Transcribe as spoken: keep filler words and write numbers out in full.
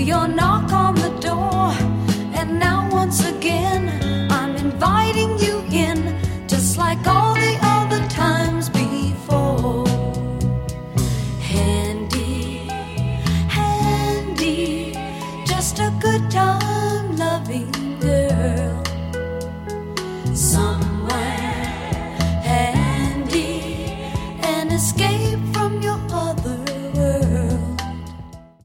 your knock on the door, and now once again